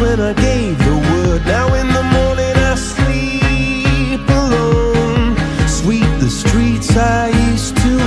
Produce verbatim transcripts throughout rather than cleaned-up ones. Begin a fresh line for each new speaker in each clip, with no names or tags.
when I gave the word. Now in the morning I sleep alone. Sweep the streets I used to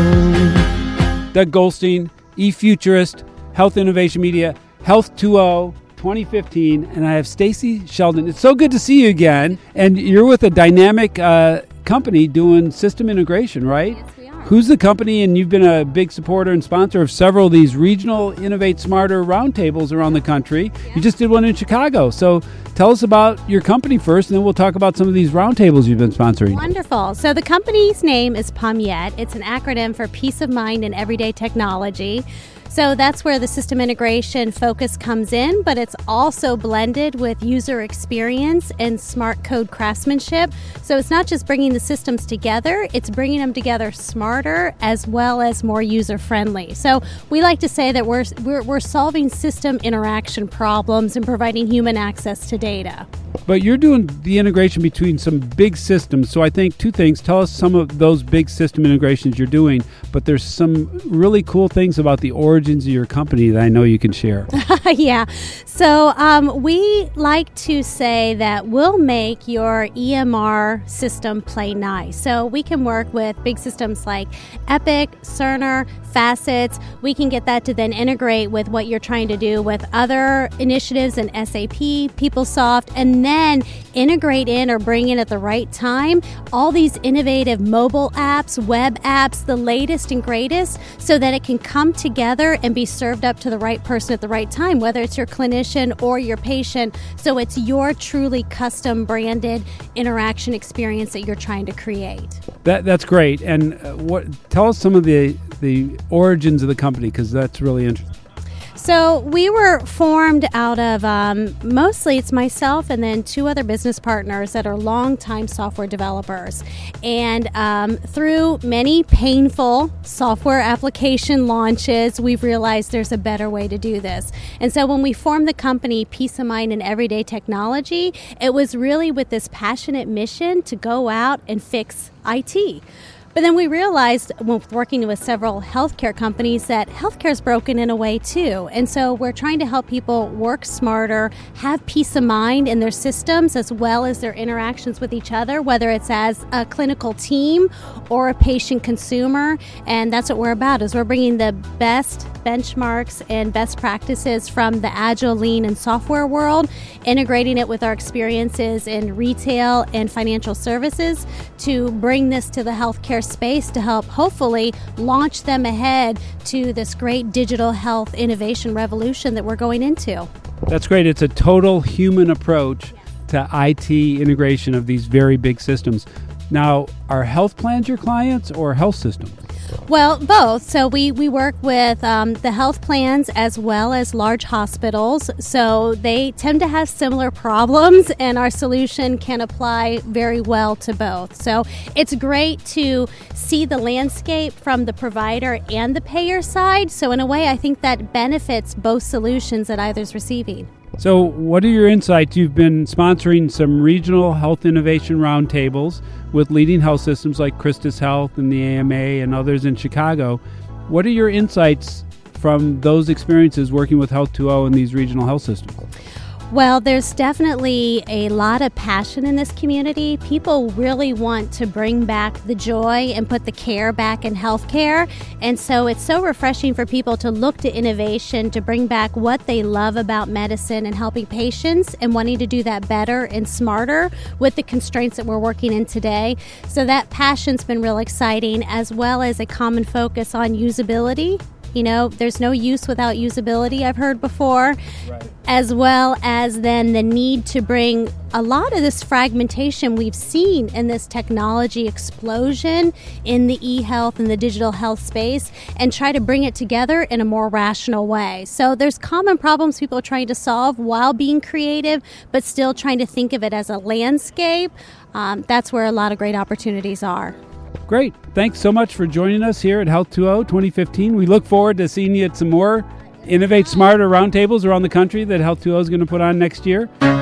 own.
Doug Goldstein, eFuturist, Health Innovation Media, Health two oh twenty fifteen, and I have Stacy Sheldon. It's so good to see you again, and you're with a dynamic uh, company doing system integration, right?
Yes, we are.
Who's the company? And you've been a big supporter and sponsor of several of these regional Innovate Smarter roundtables around the country.
Yeah.
You just did one in Chicago. So tell us about your company first, and then we'll talk about some of these roundtables you've been sponsoring.
Wonderful. So the company's name is PUMYET. It's an acronym for Peace of Mind in Everyday Technology. So that's where the system integration focus comes in, but it's also blended with user experience and smart code craftsmanship. So it's not just bringing the systems together, it's bringing them together smarter as well as more user-friendly. So we like to say that we're, we're, we're solving system interaction problems and providing human access to data.
But you're doing the integration between some big systems. So I think two things. Tell us some of those big system integrations you're doing, but there's some really cool things about the origins of your company that I know you can share.
Yeah. So um, we like to say that we'll make your E M R system play nice. So we can work with big systems like Epic, Cerner, Facets. We can get that to then integrate with what you're trying to do with other initiatives in S A P, PeopleSoft, and then integrate in or bring in at the right time all these innovative mobile apps, web apps, the latest and greatest, so that it can come together and be served up to the right person at the right time, whether it's your clinician or your patient. So it's your truly custom branded interaction experience that you're trying to create.
That that's great. And uh, what? Tell us some of the the origins of the company, because that's really interesting.
So we were formed out of, um, mostly it's myself and then two other business partners that are longtime software developers. And um, through many painful software application launches, we've realized there's a better way to do this. And so when we formed the company, Peace of Mind in Everyday Technology, it was really with this passionate mission to go out and fix I T. But then we realized, when working with several healthcare companies, that healthcare is broken in a way too. And so we're trying to help people work smarter, have peace of mind in their systems as well as their interactions with each other, whether it's as a clinical team or a patient consumer. And that's what we're about, is we're bringing the best benchmarks and best practices from the agile, lean, and software world, integrating it with our experiences in retail and financial services to bring this to the healthcare space to help hopefully launch them ahead to this great digital health innovation revolution that we're going into.
That's great. It's a total human approach to I T integration of these very big systems. Now, are health plans your clients or health systems?
Well, both. So we, we work with um, the health plans as well as large hospitals. So they tend to have similar problems, and our solution can apply very well to both. So it's great to see the landscape from the provider and the payer side. So in a way, I think that benefits both solutions that either's receiving.
So what are your insights? You've been sponsoring some regional health innovation roundtables with leading health systems like Christus Health and the A M A and others in Chicago. What are your insights from those experiences working with Health two oh and these regional health systems?
Well, there's definitely a lot of passion in this community. People really want to bring back the joy and put the care back in healthcare. And so it's so refreshing for people to look to innovation to bring back what they love about medicine and helping patients, and wanting to do that better and smarter with the constraints that we're working in today. So that passion's been real exciting, as well as a common focus on usability. You know, there's no use without usability, I've heard before, right. As well as then the need to bring a lot of this fragmentation we've seen in this technology explosion in the e-health and the digital health space, and try to bring it together in a more rational way. So there's common problems people are trying to solve while being creative, but still trying to think of it as a landscape. Um, that's where a lot of great opportunities are.
Great. Thanks so much for joining us here at Health two oh twenty fifteen. We look forward to seeing you at some more Innovate Smarter roundtables around the country that Health two oh is going to put on next year.